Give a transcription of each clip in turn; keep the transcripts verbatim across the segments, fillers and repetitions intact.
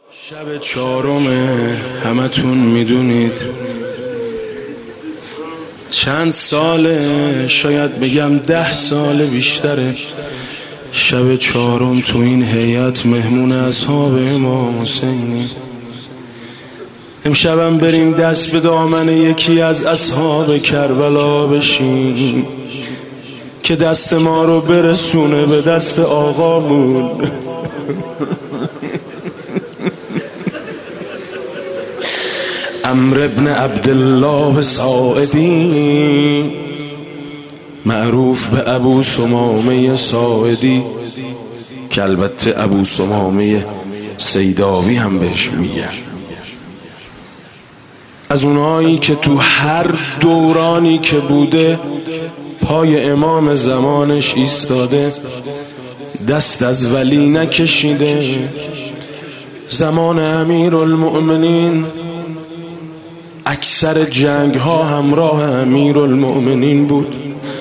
شب چهارمه، همتون میدونید چند ساله، شاید بگم ده سال بیشتره. شب چهارم تو این هیئت مهمون اصحاب امام حسینی. امشبم بریم دست به دامن یکی از اصحاب کربلا بشیم که دست ما رو برسونه به دست آقامون. عمرو ابن عبدالله ساعدی، معروف به ابو ثمامه ساعدی، که البته ابو ثمامه سیداوی هم بهش میگن. از اونایی که تو هر دورانی که بوده پای امام زمانش ایستاده، دست از ولی نکشیده. زمان امیرالمؤمنین اکثر جنگ ها همراه امیرالمؤمنین بود.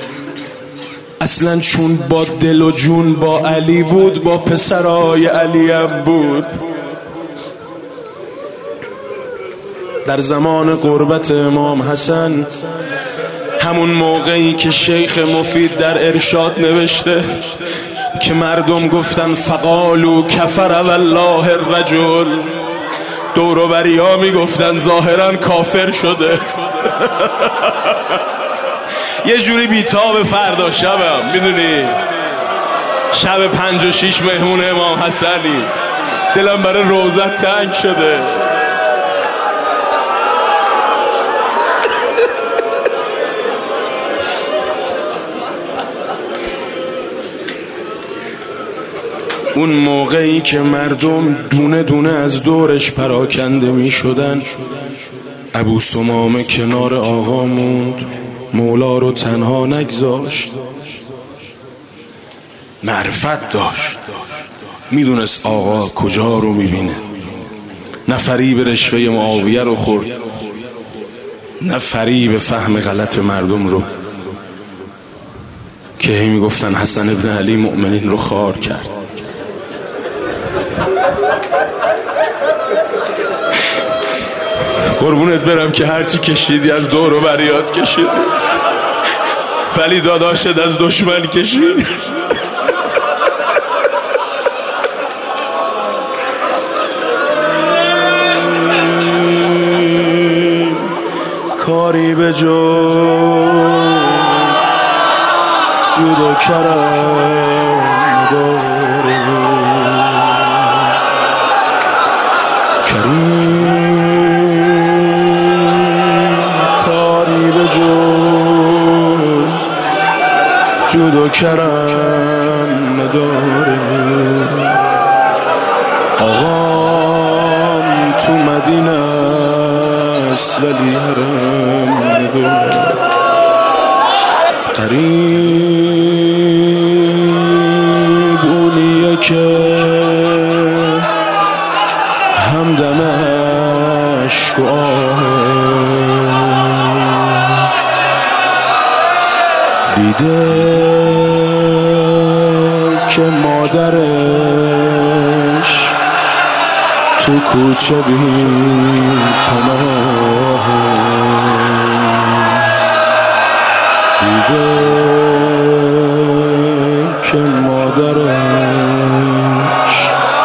اصلا چون با دل و جون با علی بود، با پسرای علی هم بود. در زمان قربت امام حسن، همون موقعی که شیخ مفید در ارشاد نوشته که مردم گفتن فقالوا کفر والله الرجل، دور و بریا می گفتن ظاهرا کافر شده. یه جوری بیتاب فردا شبم، میدونی شب پنج و شیش مهمون امام حسنی، دلم برای روزت تنگ شده. اون موقعی که مردم دونه دونه از دورش پراکنده می شدن، ابو ثمامه کنار آقا موند، مولا رو تنها نگذاشت. معرفت داشت، میدونست آقا کجا رو میبینه. نه فریب رشوه معاویه رو خورد، نه فریب فهم غلط مردم رو که هی میگفتن حسن ابن علی مؤمنین رو خار کرد. قربونت برم که هرچی کشیدی از دور و بریات کشید، ولی داداشت از دشمن کشید. کاری به جو جود و کرم داره، کریم جود و کرم نداره. آقام تو مدینه است ولی حرم نداره. قریب اونیه که همدم عشق و آه دیده که مادرش تو کوچه بی پناه، دیده که مادرش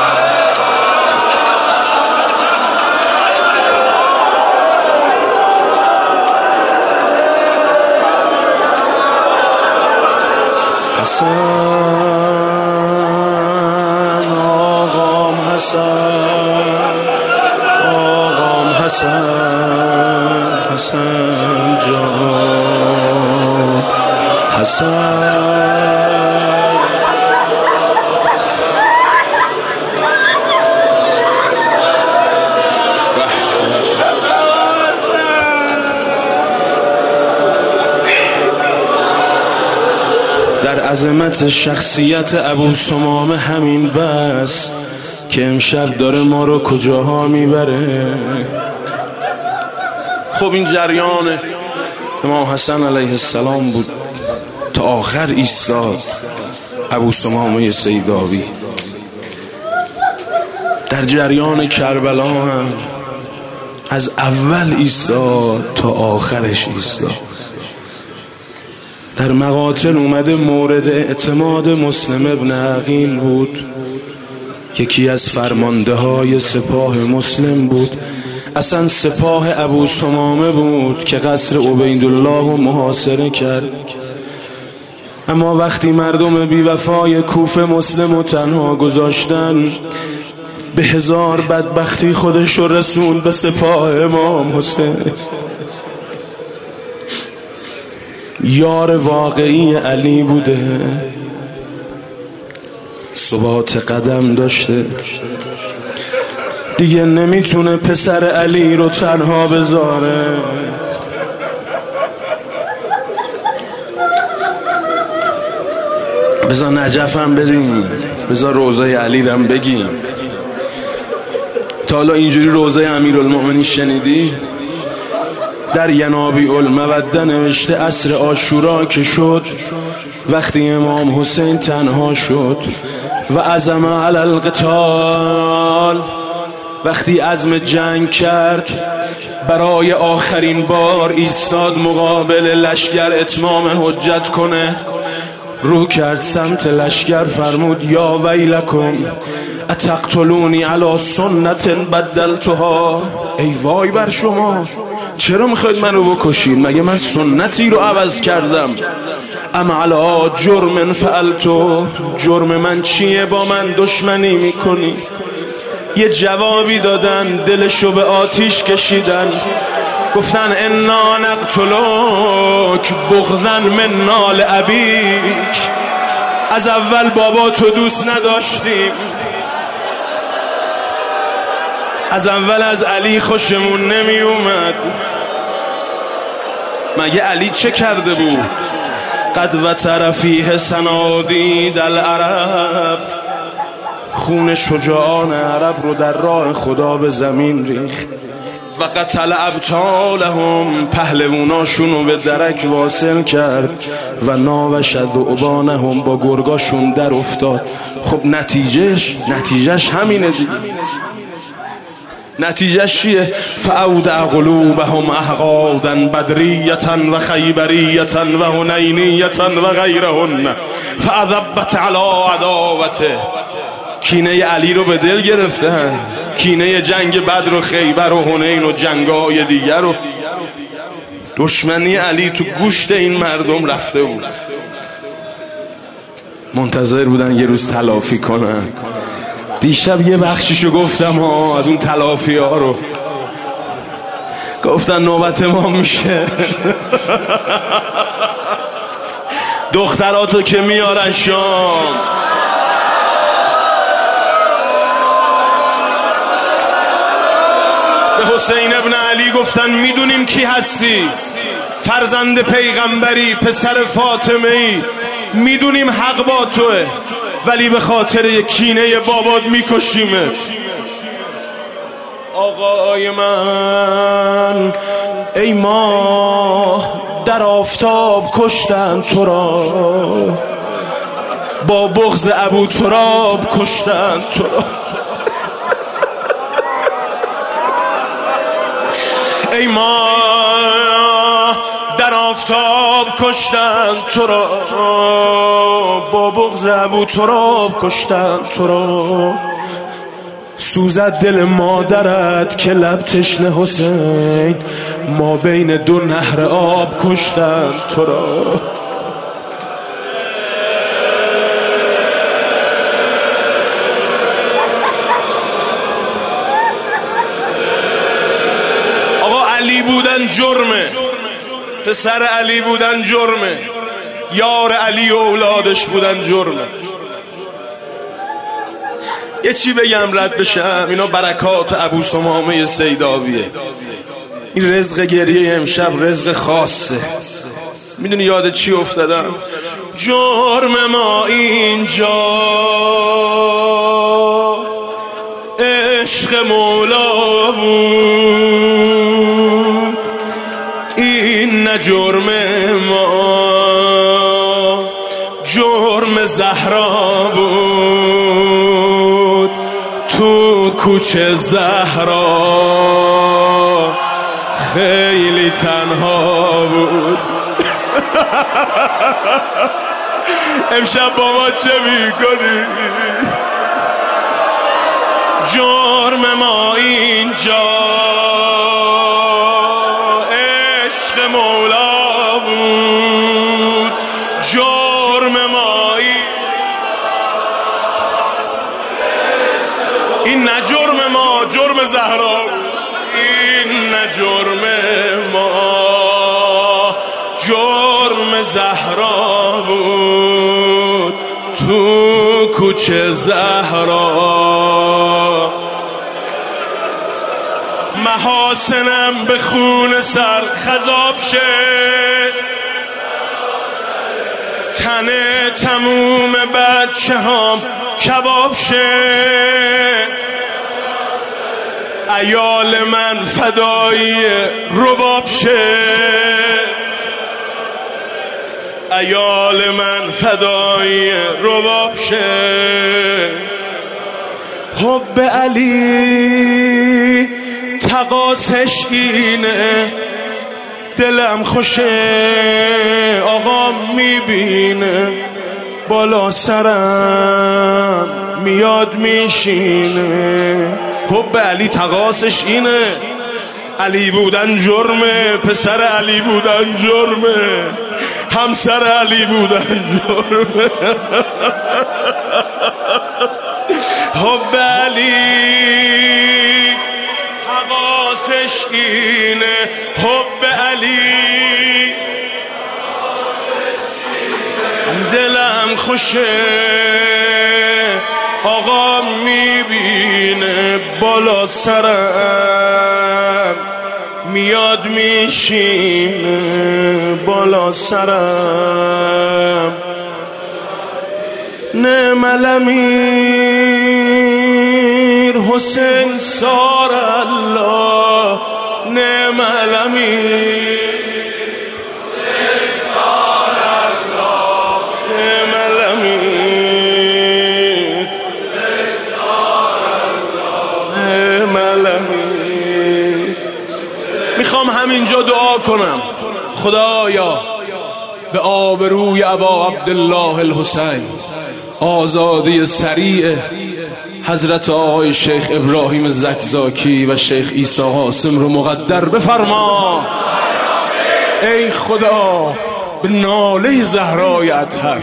حسن، آقام حسن، آقام حسن، حسن جان، حسن. در عظمت شخصیت ابو ثمامه همین بس که امشب داره ما رو کجاها میبره. خب این جریان امام حسن علیه السلام بود تا آخر ایستاد ابو ثمامه سیداوی. در جریان کربلا هم از اول ایستاد تا آخرش ایستاد. در مقاتل اومده مورد اعتماد مسلم ابن عقیل بود، یکی از فرمانده های سپاه مسلم بود. اصلا سپاه ابو سمامه بود که قصر عبیدالله رو محاصره کرد. اما وقتی مردم بیوفای کوفه مسلم رو تنها گذاشتن، به هزار بدبختی خودش رو رسون به سپاه امام حسین. یار واقعی علی بوده، ثبات قدم داشته، دیگه نمیتونه پسر علی رو تنها بذاره. بذار نجفم بریم، بذار روضه علی رم بگیم. تا حالا اینجوری روضه امیرالمؤمنین شنیدی؟ در ینابیع الموده نوشته عصر عاشورا که شد، وقتی امام حسین تنها شد و عزم علی القتال، وقتی عزم جنگ کرد، برای آخرین بار ایستاد مقابل لشکر اتمام حجت کنه، رو کرد سمت لشکر فرمود یا ویلکم اتقتلونی علی سنت بدلتها. ای وای بر شما، چرا میخواید منو بکشین؟ مگه من سنتی رو عوض کردم؟ ام علی جرم فعلتو، جرم من چیه با من دشمنی میکنی؟ یه جوابی دادن، دلشو به آتیش کشیدن، گفتن انا نقتلوک بغضا من نال ابیک. از اول بابا تو دوست نداشتیم، از اول از علی خوشمون نمی اومد. مگه علی چه کرده بود؟ قد و طرفیه سنادید العرب، خون شجاعان عرب رو در راه خدا به زمین ریخت. و قتل ابطالهم، پهلواناشون رو به درک واصل کرد. و ناوشد ذؤبانهم، با گرگاشون در افتاد. خب نتیجهش نتیجهش همینه دیگه. نتیجهش چیه؟ فاودع قلوبهم احقادا بدریة و خیبریة و هنینیة و غیرهن فاذبت علی عداوته. کینه علی رو به دل گرفتن، کینه جنگ بدر و خیبر و هنین و جنگای دیگر رو. دشمنی علی تو گوشت این مردم رفته بود. منتظر بودن یه روز تلافی کنن. دیشب یه بخشیشو گفتم ها، از اون تلافی ها رو گفتن نوبت ما میشه. دختراتو که میارن شام، به حسین ابن علی گفتن میدونیم کی هستی، فرزند پیغمبری، پسر فاطمه ای، میدونیم حق با توه، ولی به خاطر یک کینه بابات میکشیمه. آقای من ای ماه در آفتاب کشتن تو را، با بغض ابو تراب کشتن تو را. ای ماه در آفتاب کشتن تو را، با بغض ابو تراب کشتن تو را. سوزد دل مادرت که لب تشنه حسین، ما بین دو نهر آب کشتن تو را. آقا علی بودن جرمه، پسر علی بودن جرمه، یار علی و اولادش بودن جرمه. یه چی بگم رد بشم، اینا برکات ابو سمامه سیداویه. این رزق گریه امشب رزق خاصه. میدونی یاد چی افتادم؟ جرم ما اینجا عشق مولا بود، این نه جرم ما، جرم زهرا بود. تو کوچه زهرا خیلی تنها بود. امشب با ما چه میکنی؟ جرم ما اینجا عشق مولا بود. جرم ما این نه جرم ما، جرم زهرا. این نه جرم ما، جرم زهرا بود. تو کوچه زهرا محاسنم به خون سر خضاب شه، تن تموم بچه هام کباب شه. عیال من فدایی رباب شه، عیال من فدایی رباب شه. حب علی تقاسش اینه، دلم خوشه آقا میبینه، بالا سرم میاد میشینه. حب علی تقاسش اینه، علی بودن جرمه، پسر علی بودن جرمه، همسر علی بودن جرمه. حب علی تقاسش اینه، حب علی دلم خوشه آقا میبینه، بالا سرم میاد میشینه، بالا سرم. نعم الامیر حسین سار الله، نعم الامیر حسین سار الله، نعم الامیر حسین سار الله، نعم الامیر. میخوام همینجا دعا کنم، خدایا به آبروی ابا عبدالله الحسین آزادی سریع حضرت آقای شیخ ابراهیم زکزاکی و شیخ عیسی حاسم رو مقدر بفرما. ای خدا به ناله زهرای اطهر،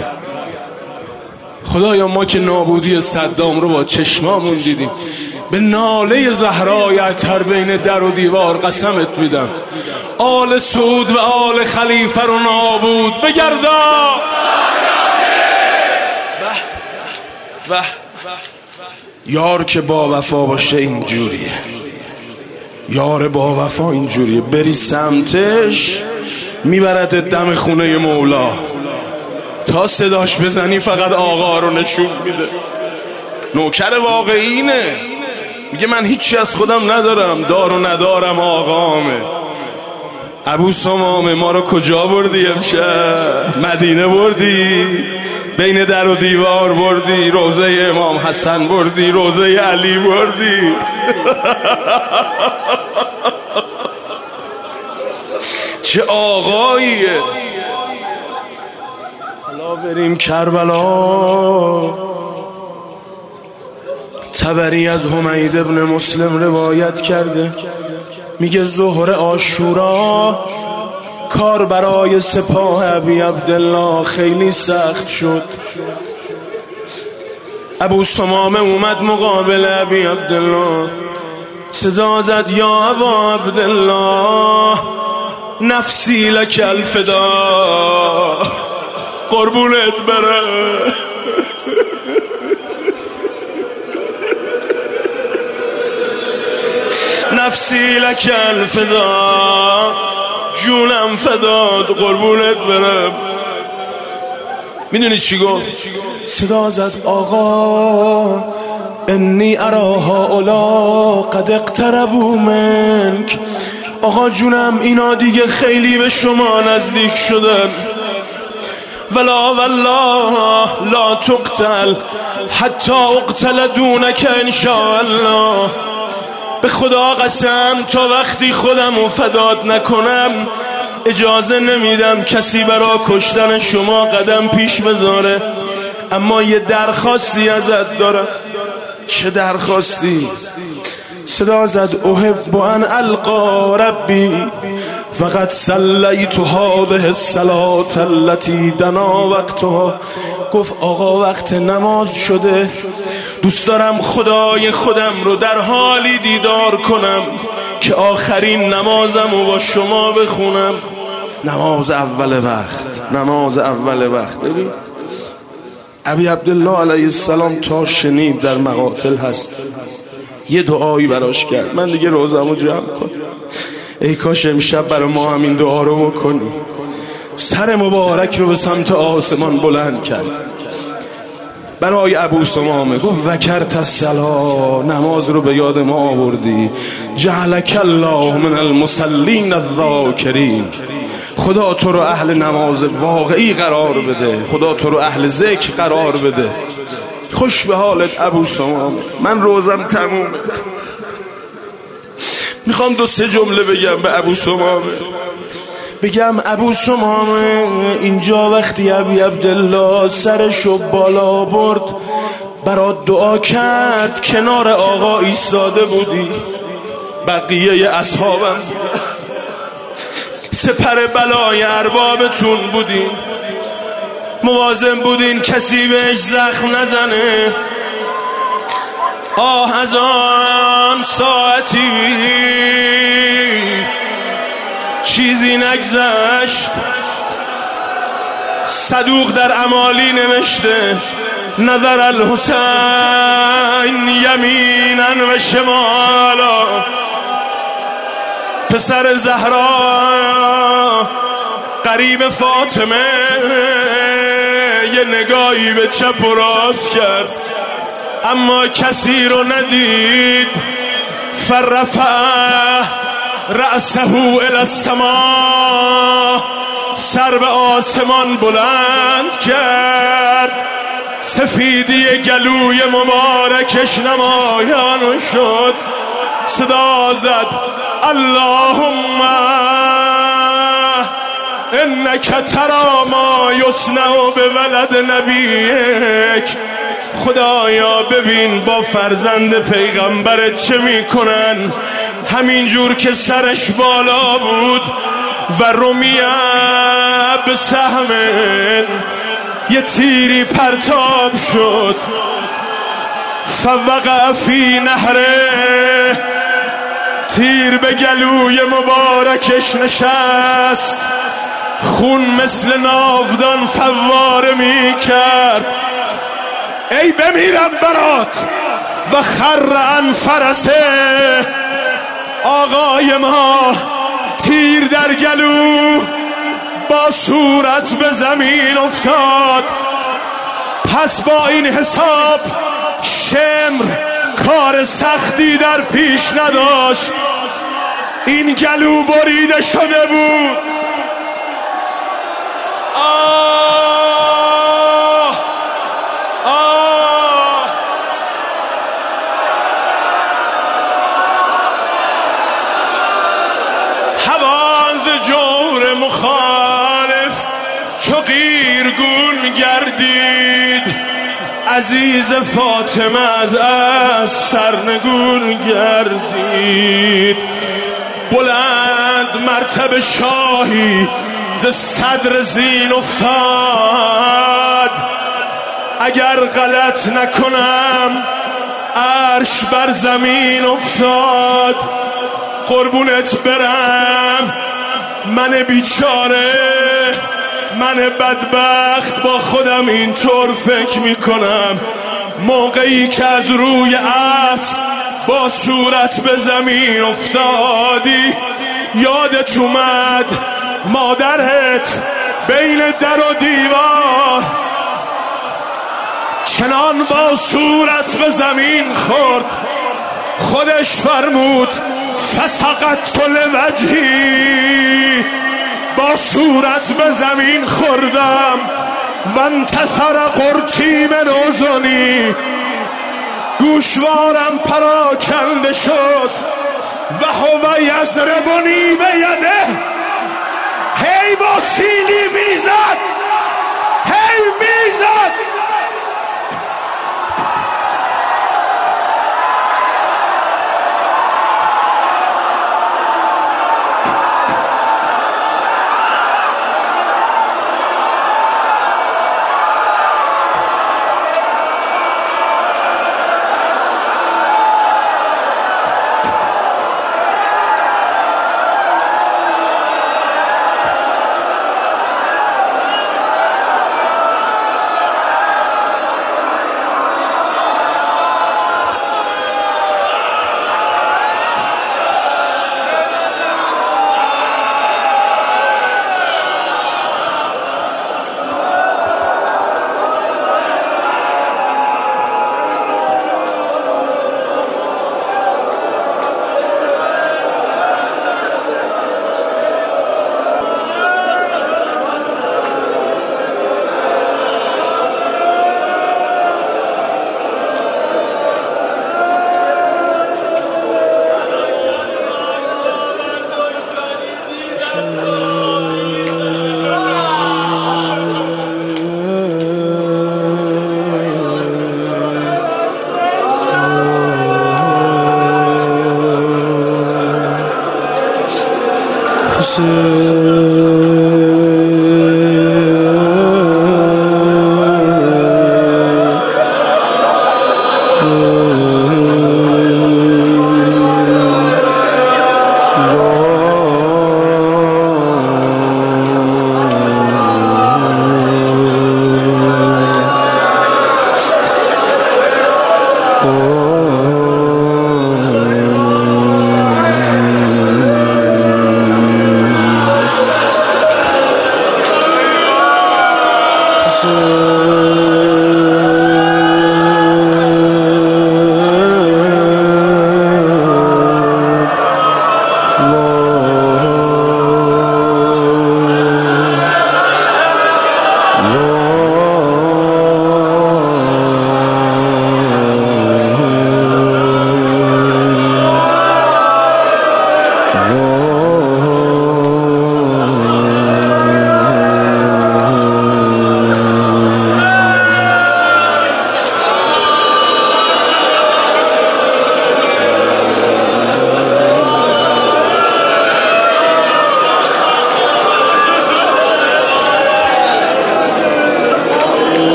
خدایا ما که نابودی صدام رو با چشمامون دیدیم، به ناله زهرای اطهر بین در و دیوار قسمت میدم آل سعود و آل خلیفه رو نابود بگردا. و یار که با وفا باشه اینجوریه، یار با وفا اینجوریه، بری سمتش میبرد دم خونه مولا، تا صداش بزنی فقط آقا رو نشون میده. نوکر واقعینه، میگه من هیچی از خودم ندارم، دار و ندارم آقامه. ابو سمامه ما رو کجا بردی امشب؟ مدینه بردی، بین در و دیوار بردی، روزه امام حسن بردی، روزه علی بردی. چه آقاییه. حالا بریم کربلا. طبری از حمید ابن مسلم روایت کرده، میگه ظهر عاشورا کار برای سپاه ابی عبدالله خیلی سخت شد. ابو سمامه اومد مقابل ابی عبدالله، صدا زد یا ابا عبدالله نفسی لک الفدا، قربونت بره. نفسی لک الفدا، جونم فداد، قربونت برم. میدونی چی گفت؟ صدا زد آقا انی اراها اولا قد اقتربوا منک. آقا جونم اینا دیگه خیلی به شما نزدیک شدن. ولا والله لا تقتل حتی اقتل دونک انشاءالله. به خدا قسم تا وقتی خودم رو فدات نکنم اجازه نمیدم کسی برای کشتن شما قدم پیش بذاره. اما یه درخواستی ازت دارم. چه درخواستی؟ صدا زد احب ان القا ربی فقط صلیت هذه الصلاة التي دنا وقتها. گفت آقا وقت نماز شده، دوست دارم خدای خودم رو در حالی دیدار کنم که آخرین نمازم رو با شما بخونم. نماز اول وقت، نماز اول وقت. ببین ابی عبدالله علیه السلام تا شنید در مقاتل هست یه دعایی براش کرد. من دیگه روزمو جمع کنم، ای کاش امشب برای ما همین دعا رو بکنی. سر مبارک رو به سمت آسمان بلند کرد برای ابو ثمامه. گفت وکرت الصلا، نماز رو به یاد ما آوردی. جعلک الله من المصلین الذاکرین، خدا تو رو اهل نماز واقعی قرار بده، خدا تو رو اهل ذکر قرار بده. خوش به حالت ابو ثمامه. من روزم تمومه، میخوام دو سه جمله بگم به ابو ثمامه. بگم ابو ثمامه اینجا وقتی ابی عبدالله سرشو بالا برد برات دعا کرد، کنار آقا ایستاده بودی، بقیه اصحابم سپر بلای اربابتون بودین، مواظب بودین کسی بهش زخم نزنه. آه از آن ساعتی چیزی نگذشت. صدوق در امالی نوشته نظر الحسین یمینا و شمالا. پسر زهرا قریب فاطمه یه نگاهی به چپ و راست کرد اما کسی رو ندید. فرفع رأسه الی السما، سر به آسمان بلند کرد. سفیدی گلوی مبارکش نمایان شد. صدا زد اللهم انک تری ما یصنع بولد نبیک. خدایا ببین با فرزند پیغمبرت چه میکنن. همین جور که سرش بالا بود و رمیه به سهم یه تیری پرتاب شد. فوقع فی نهره، تیر به گلوی مبارکش نشست. خون مثل ناودان فواره می کرد. ای بمیرم برات. و خر عن فرسه، آقای ما تیر در گلو با صورت به زمین افتاد. پس با این حساب شمر کار سختی در پیش نداشت. این گلو بریده شده بود. آه آه حواز جور مخالف چو قیرگون گردید. عزیز فاطمه از از سرنگون گردید. بلند مرتب شاهی ز صدر زین افتاد. اگر غلط نکنم عرش بر زمین افتاد. قربونت برم من بیچاره، من بدبخت با خودم اینطور فکر میکنم. موقعی که از روی اسب با صورت به زمین افتادی یادت اومد مادرت بین در و دیوار چنان با صورت به زمین خورد. خودش فرمود فسقط لوجهی، با صورت به زمین خوردم و انتصر قرطی من اذنی، گوشوارم پراکنده شد و هو یضربنی بیده، هی با سیلی میزد، هی میزد.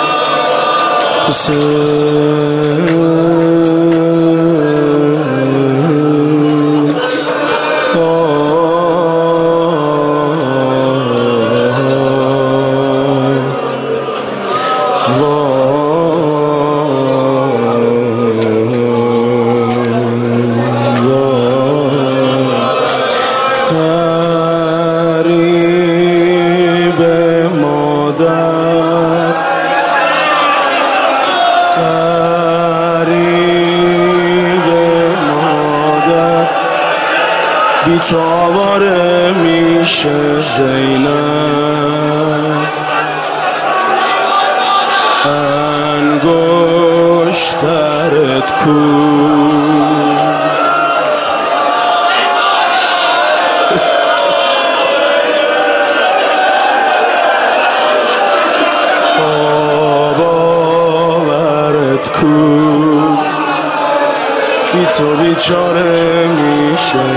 Hüseyin مادر غریب مادر بی تو آواره میشه زینب انگشترت کو آباورت کو بی تو بیچاره میشه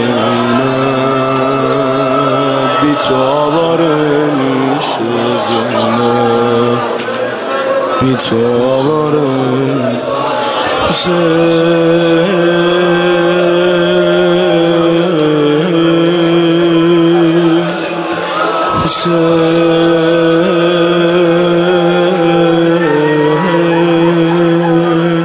زینب بی تو آواره میشه زینب بی تو آواره حسین حسین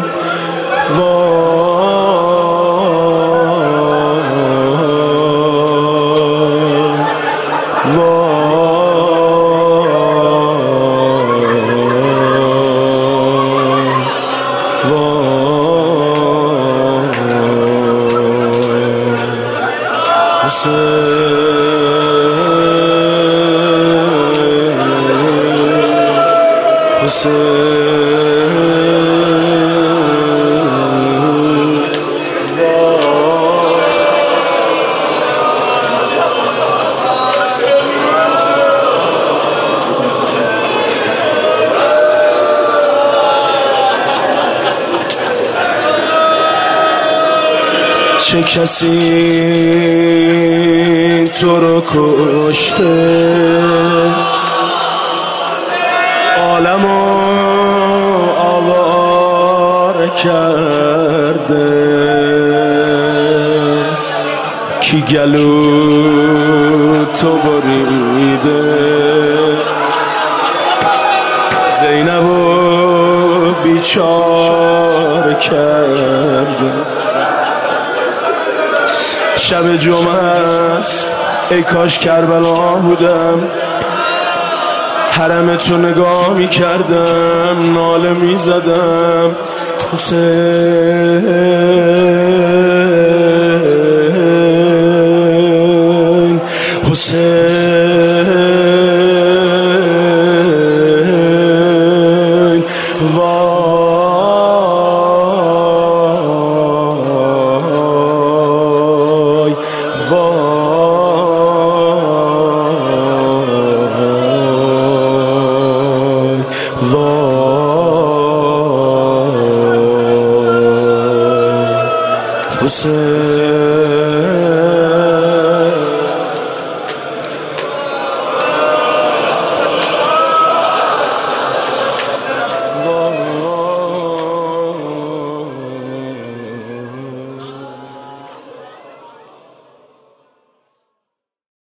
چه کسی تو رو کشته عالمو آوار کرده کی گلو تو بریده زینبو بیچار کرده شب جمعه است ای کاش کربلا بودم حرمتو نگاه می کردم ناله می زدم حسین حسین وای وای وای حسین